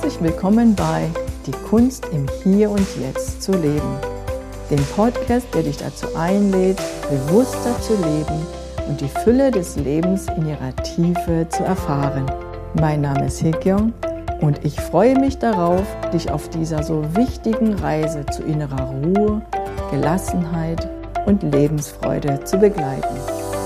Herzlich willkommen bei Die Kunst im Hier und Jetzt zu leben, dem Podcast, der dich dazu einlädt, bewusster zu leben und die Fülle des Lebens in ihrer Tiefe zu erfahren. Mein Name ist Hee-Kyung und ich freue mich darauf, dich auf dieser so wichtigen Reise zu innerer Ruhe, Gelassenheit und Lebensfreude zu begleiten.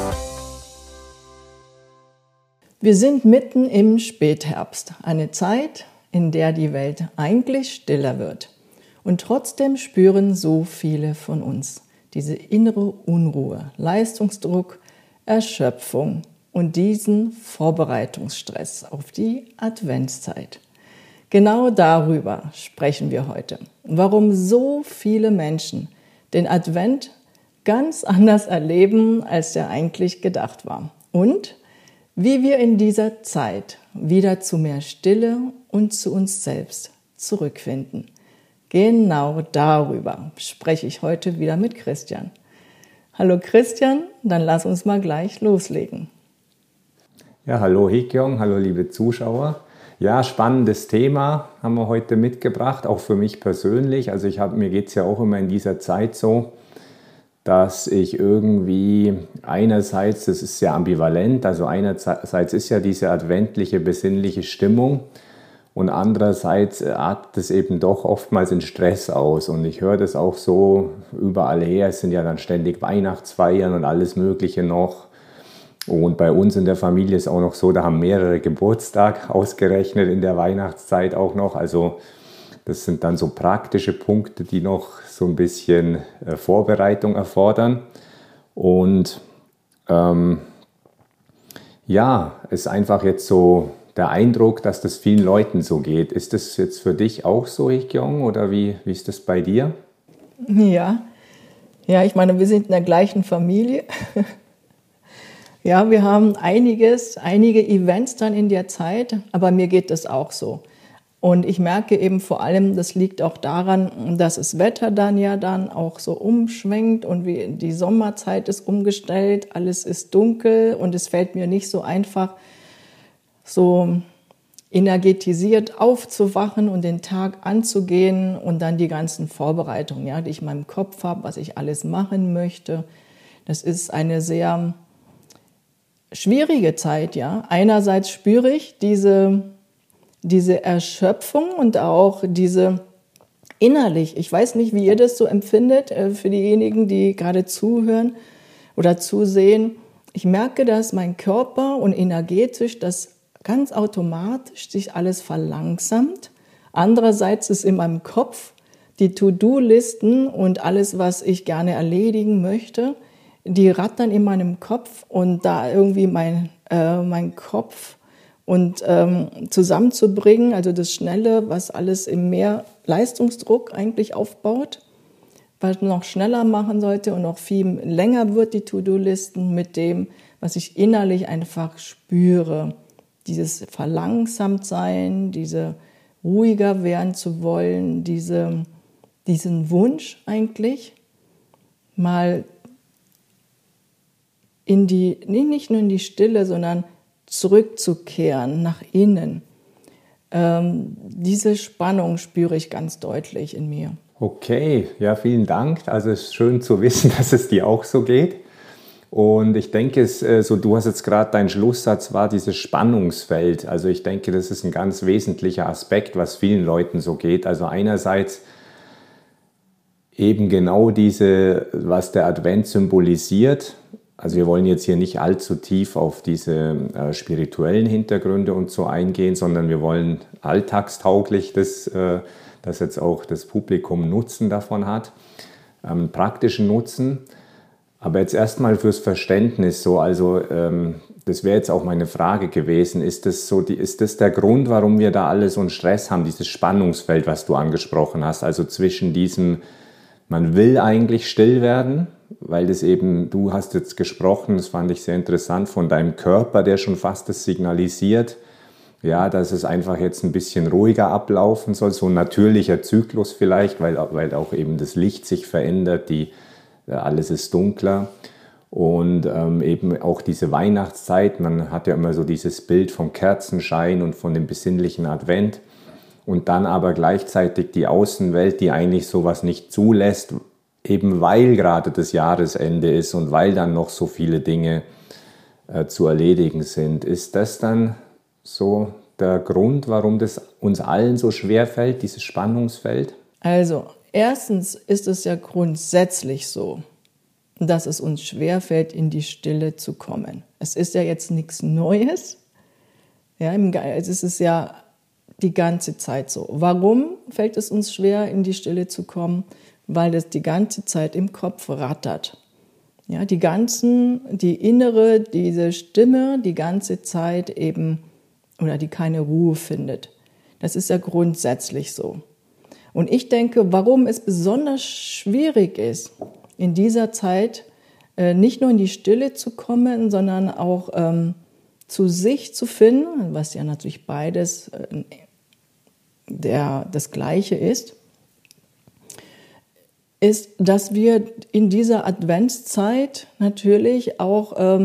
Wir sind mitten im Spätherbst, eine Zeit, in der die Welt eigentlich stiller wird. Und trotzdem spüren so viele von uns diese innere Unruhe, Leistungsdruck, Erschöpfung und diesen Vorbereitungsstress auf die Adventszeit. Genau darüber sprechen wir heute. Warum so viele Menschen den Advent ganz anders erleben, als der eigentlich gedacht war. Und wie wir in dieser Zeit wieder zu mehr Stille und zu uns selbst zurückfinden. Genau darüber spreche ich heute wieder mit Christian. Hallo Christian, dann lass uns mal gleich loslegen. Ja, hallo Hee-Kyung, hallo liebe Zuschauer. Ja, spannendes Thema haben wir heute mitgebracht, auch für mich persönlich. Also mir geht es ja auch immer in dieser Zeit so, dass ich irgendwie einerseits, das ist sehr ambivalent, also einerseits ist ja diese adventliche, besinnliche Stimmung und andererseits artet es eben doch oftmals in Stress aus und ich höre das auch so überall her, es sind ja dann ständig Weihnachtsfeiern und alles Mögliche noch und bei uns in der Familie ist auch noch so, da haben mehrere Geburtstag ausgerechnet in der Weihnachtszeit auch noch, also das sind dann so praktische Punkte, die noch so ein bisschen Vorbereitung erfordern. Und ist einfach jetzt so der Eindruck, dass das vielen Leuten so geht. Ist das jetzt für dich auch so, Hee-Kyung, oder wie ist das bei dir? Ja, ich meine, wir sind in der gleichen Familie. Ja, wir haben einige Events dann in der Zeit, aber mir geht das auch so. Und ich merke eben vor allem, das liegt auch daran, dass das Wetter dann auch so umschwenkt und wie die Sommerzeit ist umgestellt, alles ist dunkel und es fällt mir nicht so einfach, so energetisiert aufzuwachen und den Tag anzugehen und dann die ganzen Vorbereitungen, die ich in meinem Kopf habe, was ich alles machen möchte. Das ist eine sehr schwierige Zeit, ja. Einerseits spüre ich diese Erschöpfung und auch diese innerlich, ich weiß nicht, wie ihr das so empfindet, für diejenigen, die gerade zuhören oder zusehen. Ich merke, dass mein Körper und energetisch das ganz automatisch sich alles verlangsamt. Andererseits ist in meinem Kopf die To-Do-Listen und alles, was ich gerne erledigen möchte, die rattern in meinem Kopf und da irgendwie mein Kopf und zusammenzubringen, also das Schnelle, was alles im mehr Leistungsdruck eigentlich aufbaut, was noch schneller machen sollte und noch viel länger wird, die To-Do-Listen, mit dem, was ich innerlich einfach spüre. Dieses Verlangsamtsein, diese ruhiger werden zu wollen, diesen Wunsch eigentlich, mal nicht nur in die Stille, sondern zurückzukehren, nach innen. Diese Spannung spüre ich ganz deutlich in mir. Okay, ja, vielen Dank. Also es ist schön zu wissen, dass es dir auch so geht. Und ich denke, du hast jetzt gerade, dein Schlusssatz war dieses Spannungsfeld. Also ich denke, das ist ein ganz wesentlicher Aspekt, was vielen Leuten so geht. Also einerseits eben genau was der Advent symbolisiert. Also wir wollen jetzt hier nicht allzu tief auf diese spirituellen Hintergründe und so eingehen, sondern wir wollen alltagstauglich dass jetzt auch das Publikum Nutzen davon hat, praktischen Nutzen. Aber jetzt erstmal fürs Verständnis so, also das wäre jetzt auch meine Frage gewesen, ist das der Grund, warum wir da alle so einen Stress haben, dieses Spannungsfeld, was du angesprochen hast, also zwischen diesem, man will eigentlich still werden, weil das eben, du hast jetzt gesprochen, das fand ich sehr interessant, von deinem Körper, der schon fast das signalisiert, ja, dass es einfach jetzt ein bisschen ruhiger ablaufen soll, so ein natürlicher Zyklus vielleicht, weil auch eben das Licht sich verändert, alles ist dunkler und eben auch diese Weihnachtszeit, man hat ja immer so dieses Bild vom Kerzenschein und von dem besinnlichen Advent und dann aber gleichzeitig die Außenwelt, die eigentlich sowas nicht zulässt, eben weil gerade das Jahresende ist und weil dann noch so viele Dinge zu erledigen sind. Ist das dann so der Grund, warum das uns allen so schwer fällt, dieses Spannungsfeld? Also, erstens ist es ja grundsätzlich so, dass es uns schwerfällt, in die Stille zu kommen. Es ist ja jetzt nichts Neues. Ja, es ist ja die ganze Zeit so. Warum fällt es uns schwer, in die Stille zu kommen? Weil es die ganze Zeit im Kopf rattert. Ja, diese Stimme die ganze Zeit eben, oder die keine Ruhe findet. Das ist ja grundsätzlich so. Und ich denke, warum es besonders schwierig ist, in dieser Zeit nicht nur in die Stille zu kommen, sondern auch zu sich zu finden, was ja natürlich beides das Gleiche ist, dass wir in dieser Adventszeit natürlich auch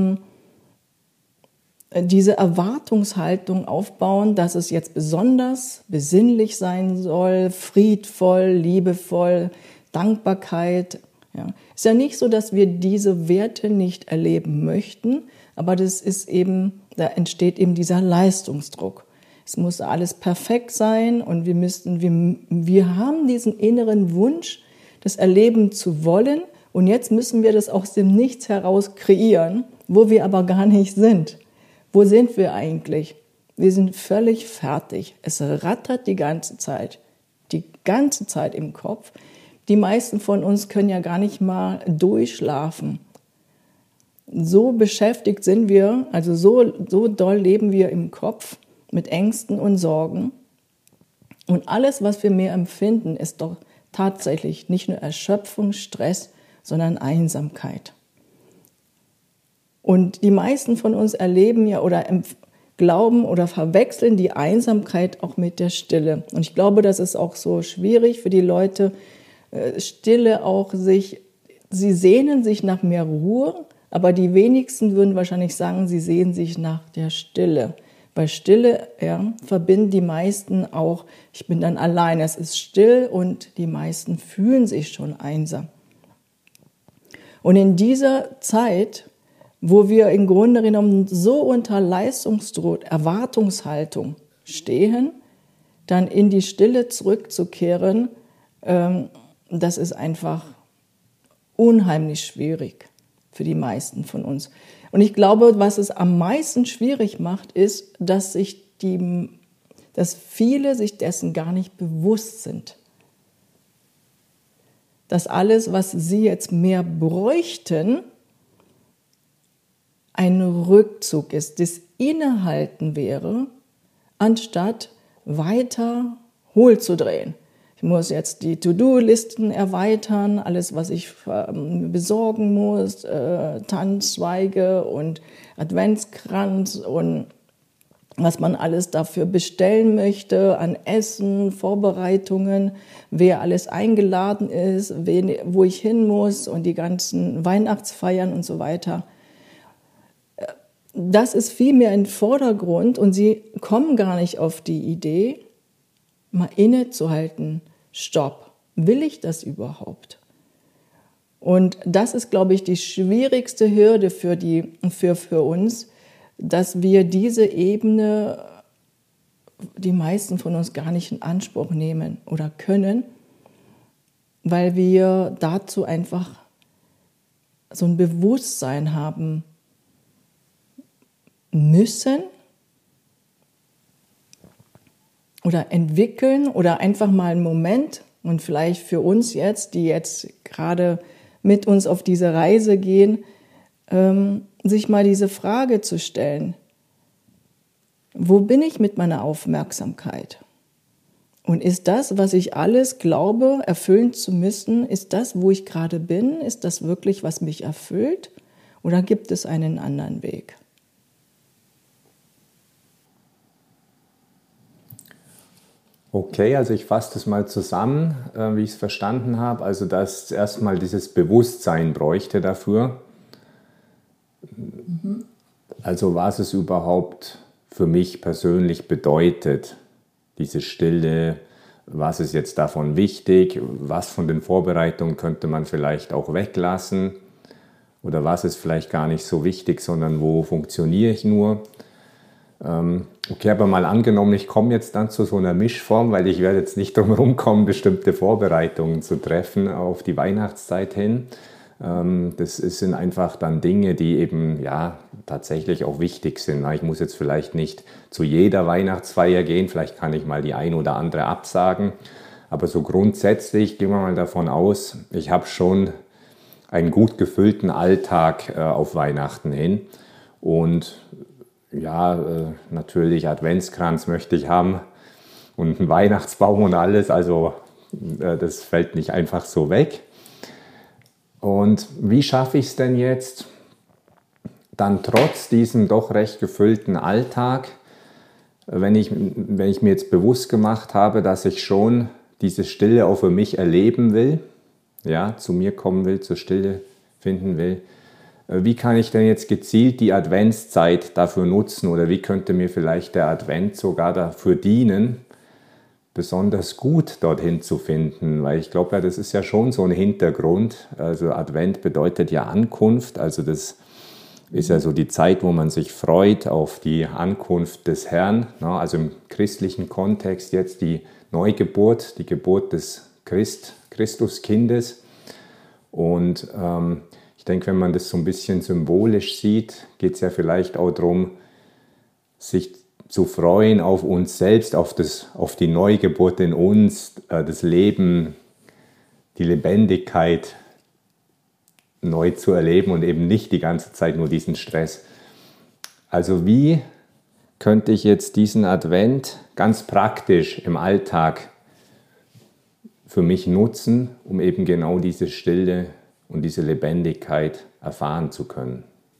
diese Erwartungshaltung aufbauen, dass es jetzt besonders besinnlich sein soll, friedvoll, liebevoll, Dankbarkeit. Ja. Ist ja nicht so, dass wir diese Werte nicht erleben möchten, aber da entsteht eben dieser Leistungsdruck. Es muss alles perfekt sein und wir haben diesen inneren Wunsch, das erleben zu wollen, und jetzt müssen wir das aus dem Nichts heraus kreieren, wo wir aber gar nicht sind. Wo sind wir eigentlich? Wir sind völlig fertig. Es rattert die ganze Zeit im Kopf. Die meisten von uns können ja gar nicht mal durchschlafen. So beschäftigt sind wir, also so doll leben wir im Kopf mit Ängsten und Sorgen. Und alles, was wir mehr empfinden, ist doch tatsächlich nicht nur Erschöpfung, Stress, sondern Einsamkeit. Und die meisten von uns erleben ja oder glauben oder verwechseln die Einsamkeit auch mit der Stille. Und ich glaube, das ist auch so schwierig für die Leute, Stille auch sie sehnen sich nach mehr Ruhe, aber die wenigsten würden wahrscheinlich sagen, sie sehnen sich nach der Stille. Bei Stille verbinden die meisten auch, ich bin dann allein, es ist still, und die meisten fühlen sich schon einsam. Und in dieser Zeit, wo wir im Grunde genommen so unter Leistungsdruck, Erwartungshaltung stehen, dann in die Stille zurückzukehren, das ist einfach unheimlich schwierig für die meisten von uns. Und ich glaube, was es am meisten schwierig macht, ist, dass viele sich dessen gar nicht bewusst sind. Dass alles, was sie jetzt mehr bräuchten, ein Rückzug ist, das Innehalten wäre, anstatt weiter hohl zu drehen. Ich muss jetzt die To-Do-Listen erweitern, alles, was ich besorgen muss, Tannenzweige und Adventskranz und was man alles dafür bestellen möchte an Essen, Vorbereitungen, wer alles eingeladen ist, wo ich hin muss und die ganzen Weihnachtsfeiern und so weiter. Das ist viel mehr im Vordergrund, und sie kommen gar nicht auf die Idee, mal innezuhalten. Stopp, will ich das überhaupt? Und das ist, glaube ich, die schwierigste Hürde für uns, dass wir diese Ebene, die meisten von uns gar nicht in Anspruch nehmen oder können, weil wir dazu einfach so ein Bewusstsein haben müssen oder entwickeln oder einfach mal einen Moment, und vielleicht für uns jetzt, die jetzt gerade mit uns auf diese Reise gehen, sich mal diese Frage zu stellen: Wo bin ich mit meiner Aufmerksamkeit? Und ist das, was ich alles glaube, erfüllen zu müssen, ist das, wo ich gerade bin? Ist das wirklich, was mich erfüllt? Oder gibt es einen anderen Weg? Okay, also ich fasse das mal zusammen, wie ich es verstanden habe. Also dass erstmal dieses Bewusstsein bräuchte dafür. Also was es überhaupt für mich persönlich bedeutet, diese Stille, was ist jetzt davon wichtig, was von den Vorbereitungen könnte man vielleicht auch weglassen oder was ist vielleicht gar nicht so wichtig, sondern wo funktioniere ich nur. Okay, aber mal angenommen, ich komme jetzt dann zu so einer Mischform, weil ich werde jetzt nicht drum herum kommen, bestimmte Vorbereitungen zu treffen auf die Weihnachtszeit hin. Das sind einfach dann Dinge, die eben ja tatsächlich auch wichtig sind. Ich muss jetzt vielleicht nicht zu jeder Weihnachtsfeier gehen, vielleicht kann ich mal die ein oder andere absagen, aber so grundsätzlich gehen wir mal davon aus, ich habe schon einen gut gefüllten Alltag auf Weihnachten hin und ja, natürlich Adventskranz möchte ich haben und einen Weihnachtsbaum und alles, also das fällt nicht einfach so weg. Und wie schaffe ich es denn jetzt, dann trotz diesem doch recht gefüllten Alltag, wenn ich mir jetzt bewusst gemacht habe, dass ich schon diese Stille auch für mich erleben will, ja, zu mir kommen will, zur Stille finden will, wie kann ich denn jetzt gezielt die Adventszeit dafür nutzen oder wie könnte mir vielleicht der Advent sogar dafür dienen, besonders gut dorthin zu finden, weil ich glaube, ja, das ist ja schon so ein Hintergrund. Also Advent bedeutet ja Ankunft, also das ist ja so die Zeit, wo man sich freut auf die Ankunft des Herrn, also im christlichen Kontext jetzt die Neugeburt, die Geburt des Christuskindes. Und ich denke, wenn man das so ein bisschen symbolisch sieht, geht es ja vielleicht auch darum, sich zu freuen auf uns selbst, auf die Neugeburt in uns, das Leben, die Lebendigkeit neu zu erleben und eben nicht die ganze Zeit nur diesen Stress. Also wie könnte ich jetzt diesen Advent ganz praktisch im Alltag für mich nutzen, um eben genau diese Stille und diese Lebendigkeit erfahren zu können?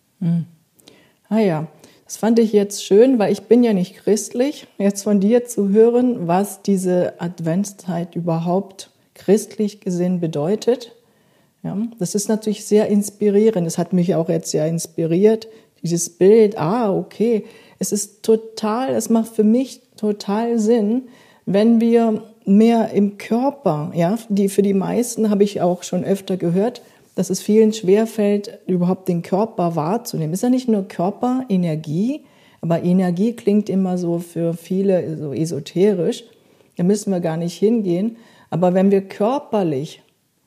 Ah ja. Das fand ich jetzt schön, weil ich bin ja nicht christlich, jetzt von dir zu hören, was diese Adventszeit überhaupt christlich gesehen bedeutet. Ja, das ist natürlich sehr inspirierend. Es hat mich auch jetzt sehr inspiriert, dieses Bild, okay, es macht für mich total Sinn, wenn wir mehr im Körper, ja, für die meisten habe ich auch schon öfter gehört, dass es vielen schwerfällt, überhaupt den Körper wahrzunehmen. Es ist ja nicht nur Körperenergie, aber Energie klingt immer so für viele so esoterisch. Da müssen wir gar nicht hingehen. Aber wenn wir körperlich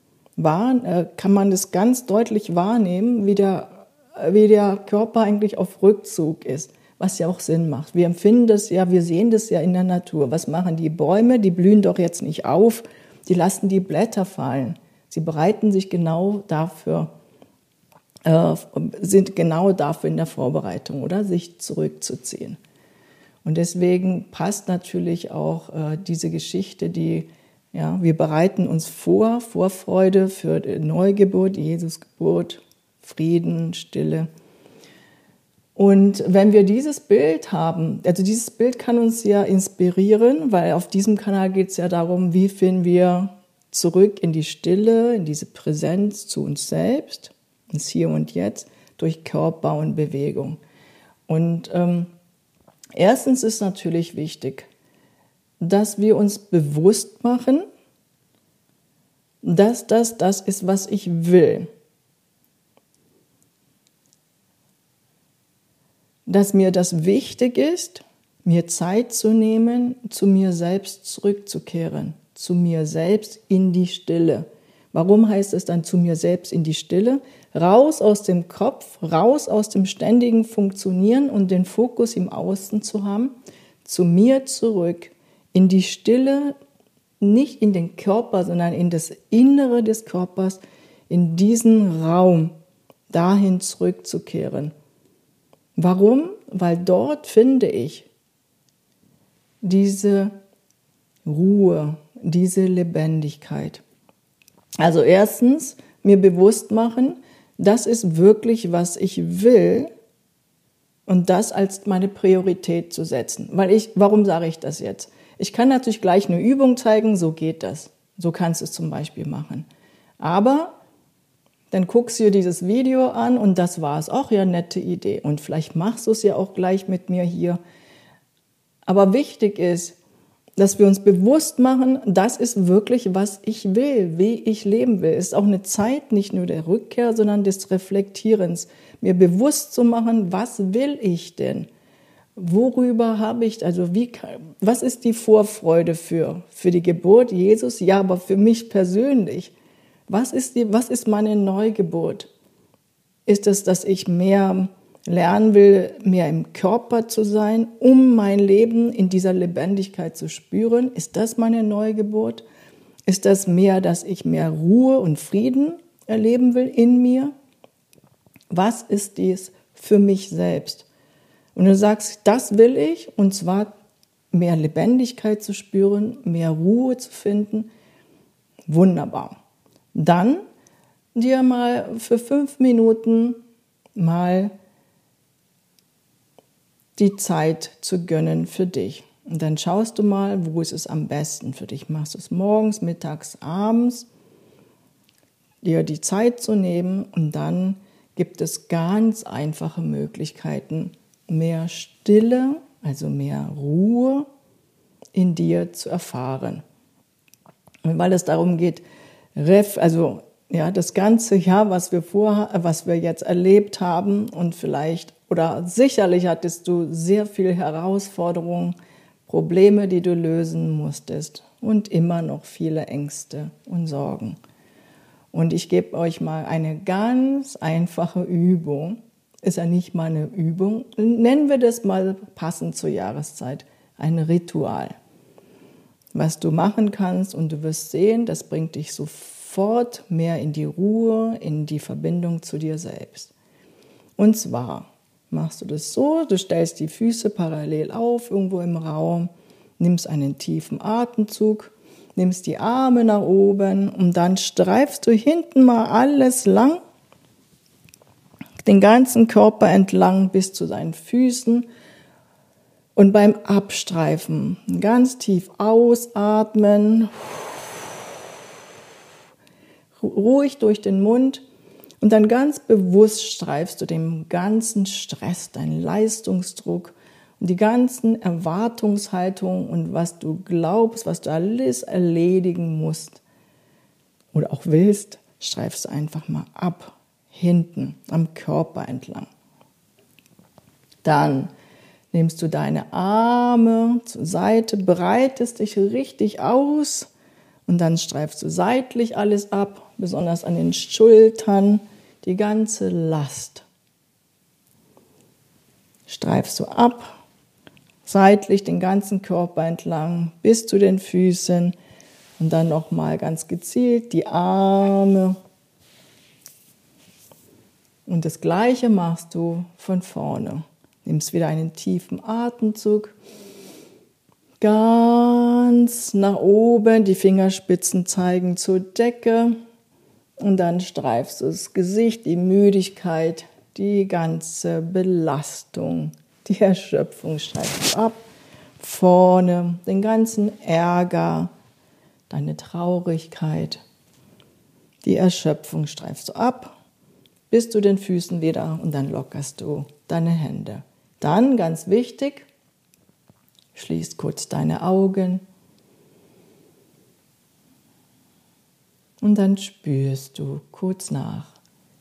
kann man das ganz deutlich wahrnehmen, wie der Körper eigentlich auf Rückzug ist, was ja auch Sinn macht. Wir empfinden das ja, wir sehen das ja in der Natur. Was machen die Bäume? Die blühen doch jetzt nicht auf, die lassen die Blätter fallen. Sie bereiten sich genau dafür, sind genau dafür in der Vorbereitung, oder sich zurückzuziehen. Und deswegen passt natürlich auch diese Geschichte, wir bereiten uns vor, Vorfreude für die Neugeburt, die Jesusgeburt, Frieden, Stille. Und wenn wir dieses Bild haben, also dieses Bild kann uns ja inspirieren, weil auf diesem Kanal geht es ja darum, wie finden wir zurück in die Stille, in diese Präsenz zu uns selbst, ins Hier und Jetzt, durch Körper und Bewegung. Und erstens ist natürlich wichtig, dass wir uns bewusst machen, dass das ist, was ich will. Dass mir das wichtig ist, mir Zeit zu nehmen, zu mir selbst zurückzukehren. Zu mir selbst in die Stille. Warum heißt es dann zu mir selbst in die Stille? Raus aus dem Kopf, raus aus dem ständigen Funktionieren und den Fokus im Außen zu haben, zu mir zurück, in die Stille, nicht in den Körper, sondern in das Innere des Körpers, in diesen Raum, dahin zurückzukehren. Warum? Weil dort finde ich diese Ruhe, diese Lebendigkeit. Also erstens, mir bewusst machen, das ist wirklich, was ich will und das als meine Priorität zu setzen. Warum sage ich das jetzt? Ich kann natürlich gleich eine Übung zeigen, so geht das. So kannst du es zum Beispiel machen. Aber dann guckst du dir dieses Video an und das war's. Auch ja, nette Idee. Und vielleicht machst du es ja auch gleich mit mir hier. Aber wichtig ist, dass wir uns bewusst machen, das ist wirklich, was ich will, wie ich leben will. Es ist auch eine Zeit nicht nur der Rückkehr, sondern des Reflektierens. Mir bewusst zu machen, was will ich denn? Worüber habe ich, also was ist die Vorfreude für die Geburt Jesus? Ja, aber für mich persönlich, was ist meine Neugeburt? Ist es, dass ich mehr lernen will, mehr im Körper zu sein, um mein Leben in dieser Lebendigkeit zu spüren? Ist das meine Neugeburt? Ist das mehr, dass ich mehr Ruhe und Frieden erleben will in mir? Was ist dies für mich selbst? Und du sagst, das will ich, und zwar mehr Lebendigkeit zu spüren, mehr Ruhe zu finden. Wunderbar. Dann dir mal für 5 Minuten mal die Zeit zu gönnen für dich. Und dann schaust du mal, wo ist es am besten für dich. Machst du es morgens, mittags, abends, dir die Zeit zu nehmen, und dann gibt es ganz einfache Möglichkeiten, mehr Stille, also mehr Ruhe in dir zu erfahren. Und weil es darum geht, das ganze Jahr, was wir jetzt erlebt haben, und vielleicht oder sicherlich hattest du sehr viele Herausforderungen, Probleme, die du lösen musstest, und immer noch viele Ängste und Sorgen. Und ich gebe euch mal eine ganz einfache Übung. Ist ja nicht mal eine Übung, nennen wir das mal passend zur Jahreszeit, ein Ritual, was du machen kannst, und du wirst sehen, das bringt dich sofort mehr in die Ruhe, in die Verbindung zu dir selbst. Und zwar machst du das so, du stellst die Füße parallel auf, irgendwo im Raum, nimmst einen tiefen Atemzug, nimmst die Arme nach oben, und dann streifst du hinten mal alles lang, den ganzen Körper entlang bis zu deinen Füßen, und beim Abstreifen ganz tief ausatmen, ruhig durch den Mund, und dann ganz bewusst streifst du den ganzen Stress, deinen Leistungsdruck und die ganzen Erwartungshaltungen und was du glaubst, was du alles erledigen musst oder auch willst, streifst du einfach mal ab. Hinten am Körper entlang. Dann nimmst du deine Arme zur Seite, breitest dich richtig aus, und dann streifst du seitlich alles ab, besonders an den Schultern, die ganze Last. Streifst du ab, seitlich den ganzen Körper entlang bis zu den Füßen, und dann nochmal ganz gezielt die Arme. Und das Gleiche machst du von vorne. Nimmst wieder einen tiefen Atemzug, ganz nach oben, die Fingerspitzen zeigen zur Decke, und dann streifst du das Gesicht, die Müdigkeit, die ganze Belastung, die Erschöpfung streifst du ab. Vorne den ganzen Ärger, deine Traurigkeit, die Erschöpfung streifst du ab. Bis zu den Füßen wieder, und dann lockerst du deine Hände. Dann, ganz wichtig, schließt kurz deine Augen, und dann spürst du kurz nach.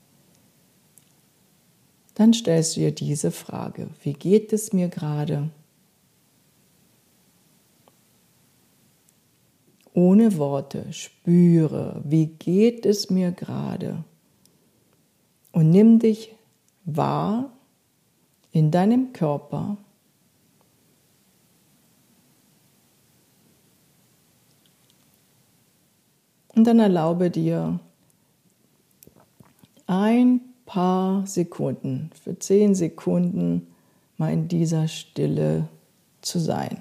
Dann stellst du dir diese Frage: Wie geht es mir gerade? Ohne Worte, spüre, wie geht es mir gerade? Und nimm dich wahr in deinem Körper. Und dann erlaube dir ein paar Sekunden, für 10 Sekunden mal in dieser Stille zu sein.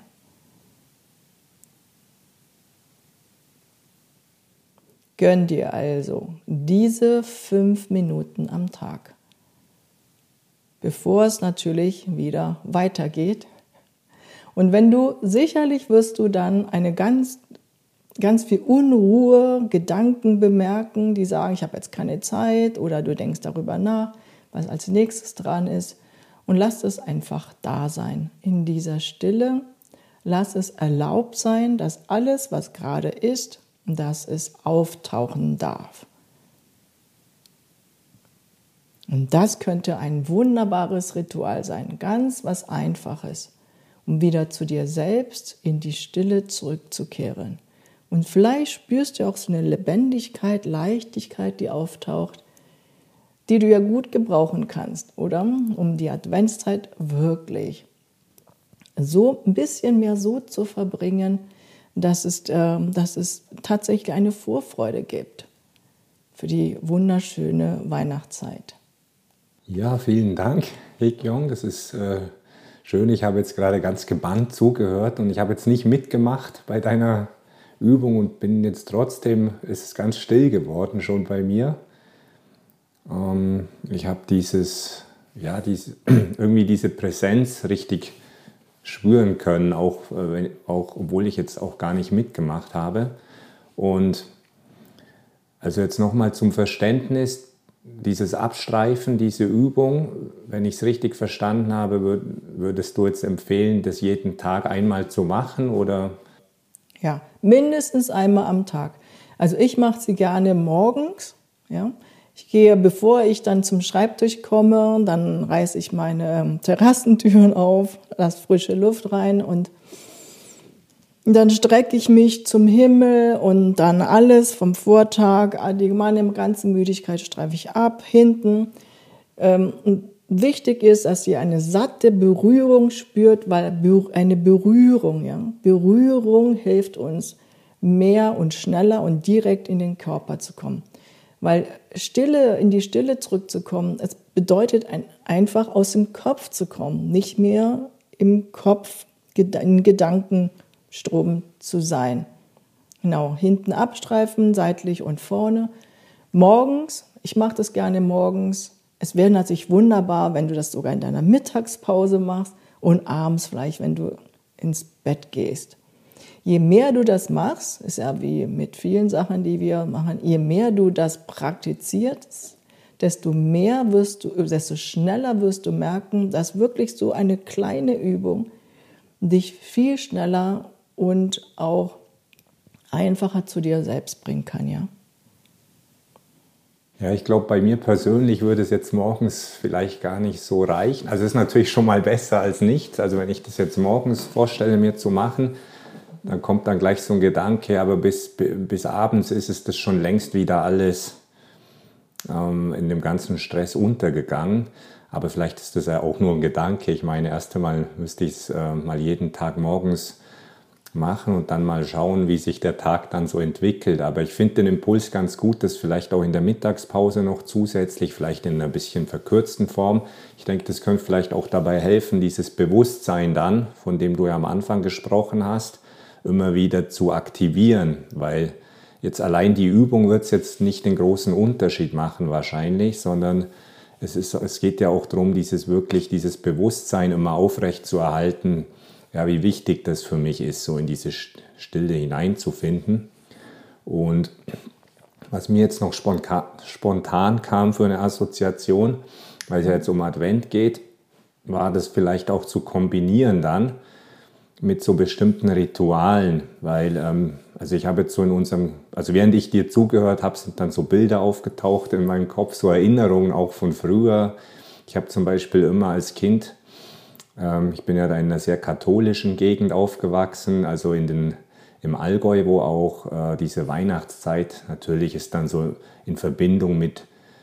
Gönn dir also diese 5 Minuten am Tag, bevor es natürlich wieder weitergeht. Und sicherlich wirst du dann eine ganz viel Unruhe, Gedanken bemerken, die sagen, ich habe jetzt keine Zeit, oder du denkst darüber nach, was als nächstes dran ist, und lass es einfach da sein in dieser Stille. lass es erlaubt sein, dass alles, was gerade ist, dass es auftauchen darf. Und das könnte ein wunderbares Ritual sein, ganz was Einfaches, um wieder zu dir selbst in die Stille zurückzukehren. Und vielleicht spürst du auch so eine Lebendigkeit, Leichtigkeit, die auftaucht, die du ja gut gebrauchen kannst, oder? Um die Adventszeit wirklich so ein bisschen mehr so zu verbringen, dass es tatsächlich eine Vorfreude gibt für die wunderschöne Weihnachtszeit. Ja, vielen Dank, Hye-kyung. Das ist schön. Ich habe jetzt gerade ganz gebannt zugehört und ich habe jetzt nicht mitgemacht bei deiner Übung und bin jetzt trotzdem, ist es ganz still geworden schon bei mir. Ich habe irgendwie diese Präsenz richtig spüren können, auch obwohl ich jetzt auch gar nicht mitgemacht habe. Und also jetzt nochmal zum Verständnis, dieses Abstreifen, diese Übung, wenn ich es richtig verstanden habe, würdest du jetzt empfehlen, das jeden Tag einmal zu machen, oder? Ja, mindestens einmal am Tag. Also ich mache sie gerne morgens. Ja. Ich gehe, bevor ich dann zum Schreibtisch komme, dann reiße ich meine Terrassentüren auf, lasse frische Luft rein und dann strecke ich mich zum Himmel und dann alles vom Vortag, meine ganze Müdigkeit streife ich ab, hinten. Und wichtig ist, dass ihr eine satte Berührung spürt, weil eine Berührung hilft uns, mehr und schneller und direkt in den Körper zu kommen. Weil in die Stille zurückzukommen, es bedeutet einfach aus dem Kopf zu kommen, nicht mehr im Kopf, in Gedankenstrom zu sein. Genau, hinten abstreifen, seitlich und vorne. Morgens, ich mache das gerne morgens. Es wäre natürlich wunderbar, wenn du das sogar in deiner Mittagspause machst und abends vielleicht, wenn du ins Bett gehst. Je mehr du das machst, ist ja wie mit vielen Sachen, die wir machen, je mehr du das praktizierst, desto schneller wirst du merken, dass wirklich so eine kleine Übung dich viel schneller und auch einfacher zu dir selbst bringen kann, ja. Ja, ich glaube, bei mir persönlich würde es jetzt morgens vielleicht gar nicht so reichen. Also es ist natürlich schon mal besser als nichts. Also wenn ich das jetzt morgens vorstelle, mir zu machen, dann kommt dann gleich so ein Gedanke, aber bis abends ist es das schon längst wieder alles in dem ganzen Stress untergegangen. Aber vielleicht ist das ja auch nur ein Gedanke. Ich meine, erst einmal müsste ich es mal jeden Tag morgens machen und dann mal schauen, wie sich der Tag dann so entwickelt. Aber ich finde den Impuls ganz gut, das vielleicht auch in der Mittagspause noch zusätzlich, vielleicht in einer bisschen verkürzten Form. Ich denke, das könnte vielleicht auch dabei helfen, dieses Bewusstsein dann, von dem du ja am Anfang gesprochen hast, immer wieder zu aktivieren, weil jetzt allein die Übung wird es jetzt nicht den großen Unterschied machen wahrscheinlich, sondern es geht ja auch darum, dieses Bewusstsein immer aufrecht zu erhalten, ja, wie wichtig das für mich ist, so in diese Stille hineinzufinden. Und was mir jetzt noch spontan kam für eine Assoziation, weil es ja jetzt um Advent geht, war das vielleicht auch zu kombinieren dann mit so bestimmten Ritualen, weil also ich habe jetzt so während ich dir zugehört habe, sind dann so Bilder aufgetaucht in meinem Kopf, so Erinnerungen auch von früher. Ich habe zum Beispiel immer als Kind, ich bin ja da in einer sehr katholischen Gegend aufgewachsen, also im Allgäu, wo auch diese Weihnachtszeit natürlich ist dann so in Verbindung mit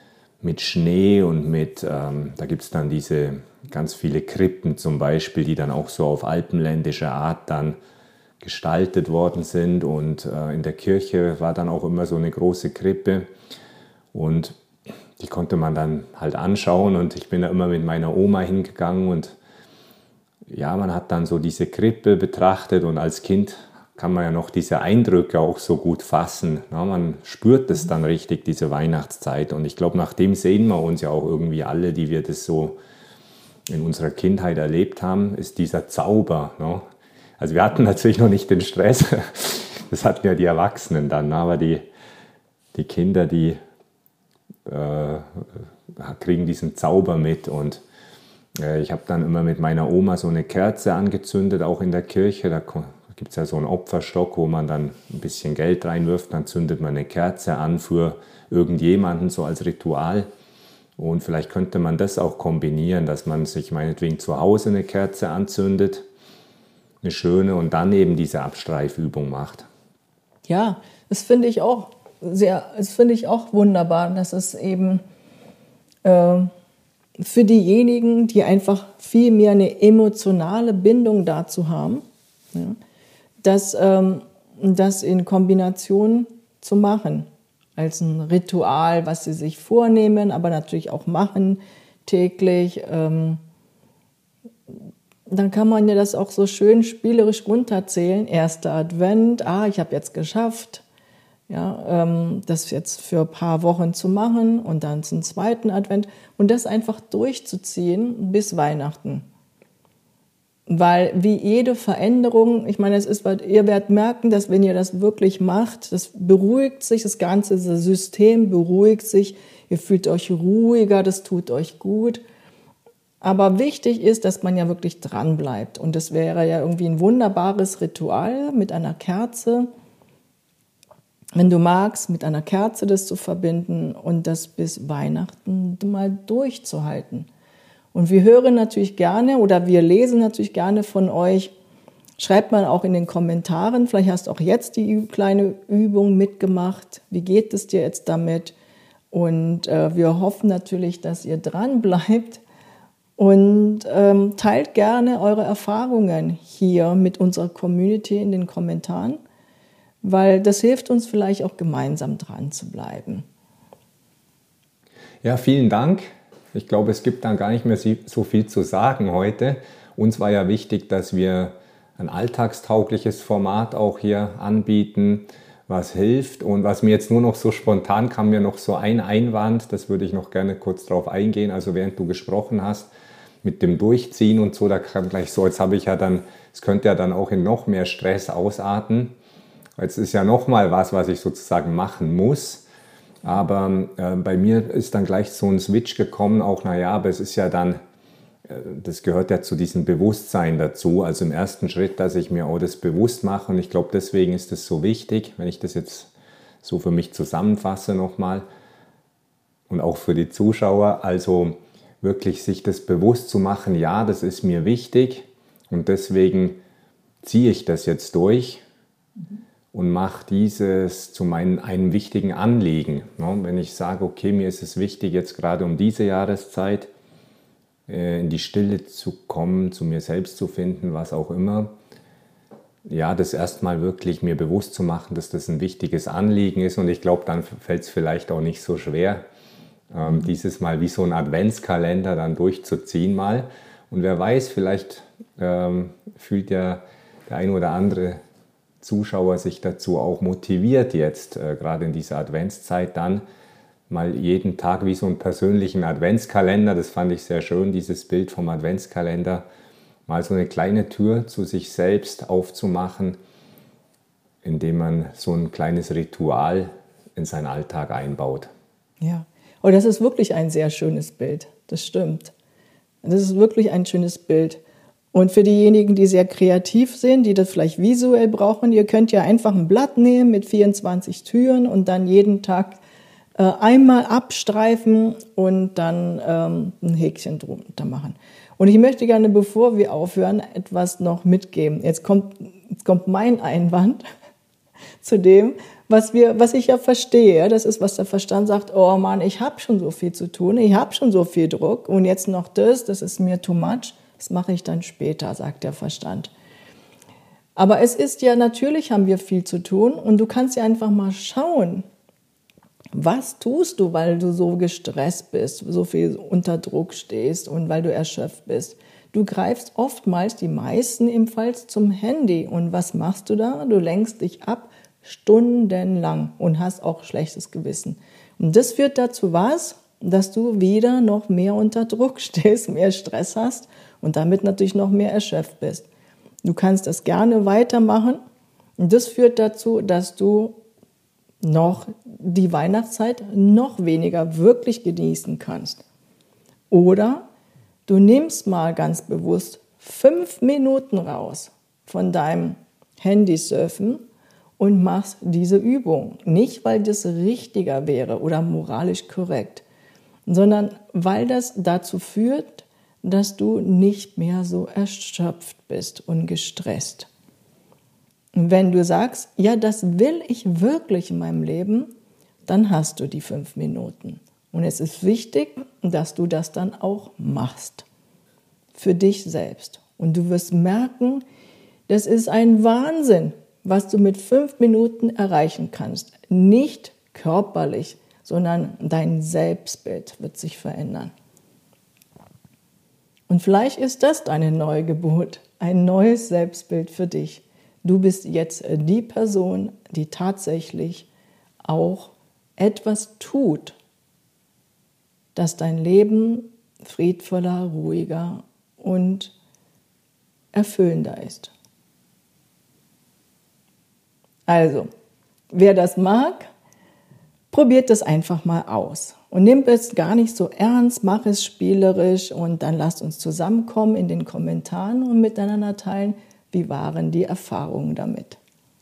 Schnee und da gibt es dann diese ganz viele Krippen zum Beispiel, die dann auch so auf alpenländische Art dann gestaltet worden sind. Und in der Kirche war dann auch immer so eine große Krippe und die konnte man dann halt anschauen und ich bin da immer mit meiner Oma hingegangen und ja, man hat dann so diese Krippe betrachtet und als Kind kann man ja noch diese Eindrücke auch so gut fassen. Ja, man spürt es dann richtig, diese Weihnachtszeit. Und ich glaube, nach dem sehen wir uns ja auch irgendwie alle, die wir das so in unserer Kindheit erlebt haben, ist dieser Zauber. Ne? Also wir hatten natürlich noch nicht den Stress, das hatten ja die Erwachsenen dann, aber die Kinder, die kriegen diesen Zauber mit und Ich habe dann immer mit meiner Oma so eine Kerze angezündet, auch in der Kirche. Da gibt es ja so einen Opferstock, wo man dann ein bisschen Geld reinwirft. Dann zündet man eine Kerze an für irgendjemanden, so als Ritual. Und vielleicht könnte man das auch kombinieren, dass man sich meinetwegen zu Hause eine Kerze anzündet, eine schöne, und dann eben diese Abstreifübung macht. Ja, das finde ich auch wunderbar, dass es eben für diejenigen, die einfach viel mehr eine emotionale Bindung dazu haben, ja, das in Kombination zu machen, als ein Ritual, was sie sich vornehmen, aber natürlich auch machen täglich. Dann kann man ja das auch so schön spielerisch runterzählen. Erster Advent, ich habe jetzt geschafft, ja, das jetzt für ein paar Wochen zu machen und dann zum zweiten Advent und das einfach durchzuziehen bis Weihnachten. Weil wie jede Veränderung, ich meine, ihr werdet merken, dass wenn ihr das wirklich macht, das beruhigt sich, das ganze System beruhigt sich, ihr fühlt euch ruhiger, das tut euch gut. Aber wichtig ist, dass man ja wirklich dran bleibt. Und das wäre ja irgendwie ein wunderbares Ritual mit einer Kerze, wenn du magst, mit einer Kerze das zu verbinden und das bis Weihnachten mal durchzuhalten. Und wir hören natürlich gerne oder wir lesen natürlich gerne von euch. Schreibt mal auch in den Kommentaren, vielleicht hast du auch jetzt die kleine Übung mitgemacht. Wie geht es dir jetzt damit? Und wir hoffen natürlich, dass ihr dran bleibt und teilt gerne eure Erfahrungen hier mit unserer Community in den Kommentaren, weil das hilft uns vielleicht auch gemeinsam dran zu bleiben. Ja, vielen Dank. Ich glaube, es gibt dann gar nicht mehr so viel zu sagen heute. Uns war ja wichtig, dass wir ein alltagstaugliches Format auch hier anbieten, was hilft. Und was mir jetzt nur noch so spontan kam, mir noch so ein Einwand, das würde ich noch gerne kurz drauf eingehen. Also während du gesprochen hast, mit dem Durchziehen und so, da kam gleich so, jetzt habe ich ja dann, es könnte ja dann auch in noch mehr Stress ausarten. Jetzt ist ja noch mal was ich sozusagen machen muss. Aber bei mir ist dann gleich so ein Switch gekommen, auch aber es ist ja dann, das gehört ja zu diesem Bewusstsein dazu. Also im ersten Schritt, dass ich mir auch das bewusst mache. Und ich glaube, deswegen ist es so wichtig, wenn ich das jetzt so für mich zusammenfasse nochmal und auch für die Zuschauer, also wirklich sich das bewusst zu machen, ja, das ist mir wichtig und deswegen ziehe ich das jetzt durch. Und mache dieses zu einem wichtigen Anliegen. Wenn ich sage, okay, mir ist es wichtig, jetzt gerade um diese Jahreszeit in die Stille zu kommen, zu mir selbst zu finden, was auch immer, ja, das erstmal wirklich mir bewusst zu machen, dass das ein wichtiges Anliegen ist. Und ich glaube, dann fällt es vielleicht auch nicht so schwer, dieses Mal wie so ein Adventskalender dann durchzuziehen mal. Und wer weiß, vielleicht fühlt ja der ein oder andere Zuschauer sich dazu auch motiviert jetzt, gerade in dieser Adventszeit dann mal jeden Tag wie so einen persönlichen Adventskalender, das fand ich sehr schön, dieses Bild vom Adventskalender, mal so eine kleine Tür zu sich selbst aufzumachen, indem man so ein kleines Ritual in seinen Alltag einbaut. Ja, und das ist wirklich ein sehr schönes Bild, das stimmt. Das ist wirklich ein schönes Bild. Und für diejenigen, die sehr kreativ sind, die das vielleicht visuell brauchen, ihr könnt ja einfach ein Blatt nehmen mit 24 Türen und dann jeden Tag einmal abstreifen und dann ein Häkchen drunter machen. Und ich möchte gerne, bevor wir aufhören, etwas noch mitgeben. Jetzt kommt mein Einwand zu dem, was ich ja verstehe. Das ist, was der Verstand sagt, oh Mann, ich habe schon so viel zu tun, ich habe schon so viel Druck und jetzt noch das ist mir too much. Das mache ich dann später, sagt der Verstand. Aber es ist ja, natürlich haben wir viel zu tun und du kannst ja einfach mal schauen, was tust du, weil du so gestresst bist, so viel unter Druck stehst und weil du erschöpft bist. Du greifst oftmals, die meisten ebenfalls, zum Handy. Und was machst du da? Du lenkst dich ab stundenlang und hast auch schlechtes Gewissen. Und das führt dazu was? Dass du wieder noch mehr unter Druck stehst, mehr Stress hast und damit natürlich noch mehr erschöpft bist. Du kannst das gerne weitermachen und das führt dazu, dass du noch die Weihnachtszeit noch weniger wirklich genießen kannst. Oder Du nimmst mal ganz bewusst 5 Minuten raus von deinem Handysurfen und machst diese Übung. Nicht, weil das richtiger wäre oder moralisch korrekt, sondern weil das dazu führt, dass du nicht mehr so erschöpft bist und gestresst. Und wenn du sagst, ja, das will ich wirklich in meinem Leben, dann hast du die 5 Minuten. Und es ist wichtig, dass du das dann auch machst. Für dich selbst. Und du wirst merken, das ist ein Wahnsinn, was du mit 5 Minuten erreichen kannst. Nicht körperlich, sondern dein Selbstbild wird sich verändern. Und vielleicht ist das deine Neugeburt, ein neues Selbstbild für dich. Du bist jetzt die Person, die tatsächlich auch etwas tut, dass dein Leben friedvoller, ruhiger und erfüllender ist. Also, wer das mag, probiert das einfach mal aus. Und nimmt es gar nicht so ernst, mach es spielerisch und dann lasst uns zusammenkommen in den Kommentaren und miteinander teilen, wie waren die Erfahrungen damit.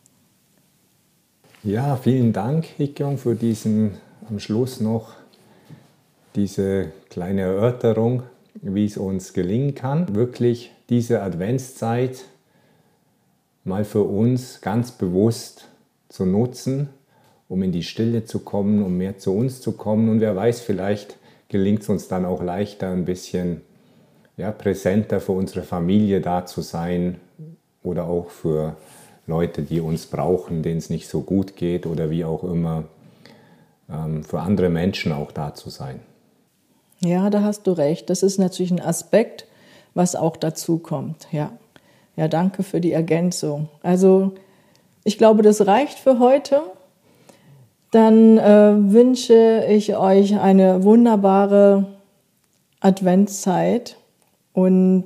Ja, vielen Dank, Hik-Yong, für diesen am Schluss noch diese kleine Erörterung, wie es uns gelingen kann, wirklich diese Adventszeit mal für uns ganz bewusst zu nutzen, um in die Stille zu kommen, um mehr zu uns zu kommen. Und wer weiß, vielleicht gelingt es uns dann auch leichter, ein bisschen präsenter für unsere Familie da zu sein oder auch für Leute, die uns brauchen, denen es nicht so gut geht oder wie auch immer, für andere Menschen auch da zu sein. Ja, da hast du recht. Das ist natürlich ein Aspekt, was auch dazu kommt. Ja, danke für die Ergänzung. Also ich glaube, das reicht für heute. Dann wünsche ich euch eine wunderbare Adventszeit und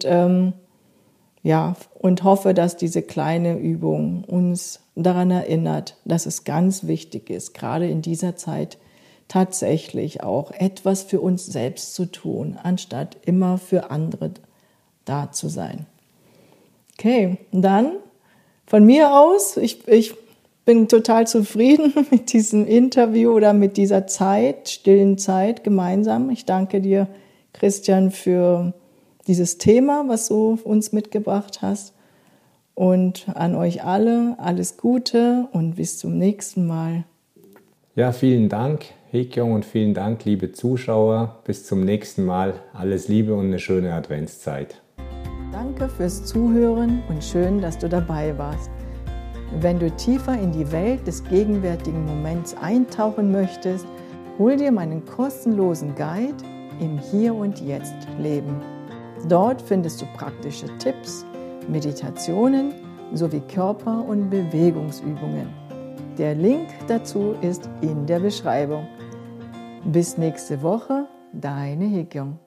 und hoffe, dass diese kleine Übung uns daran erinnert, dass es ganz wichtig ist, gerade in dieser Zeit tatsächlich auch etwas für uns selbst zu tun, anstatt immer für andere da zu sein. Okay, dann von mir aus, ich bin total zufrieden mit diesem Interview oder mit dieser Zeit, stillen Zeit gemeinsam. Ich danke dir, Christian, für dieses Thema, was du uns mitgebracht hast. Und an euch alle alles Gute und bis zum nächsten Mal. Ja, vielen Dank, Hik-Yong, und vielen Dank, liebe Zuschauer. Bis zum nächsten Mal. Alles Liebe und eine schöne Adventszeit. Danke fürs Zuhören und schön, dass du dabei warst. Wenn du tiefer in die Welt des gegenwärtigen Moments eintauchen möchtest, hol dir meinen kostenlosen Guide im Hier und Jetzt Leben. Dort findest du praktische Tipps, Meditationen sowie Körper- und Bewegungsübungen. Der Link dazu ist in der Beschreibung. Bis nächste Woche, deine Hik-Yong.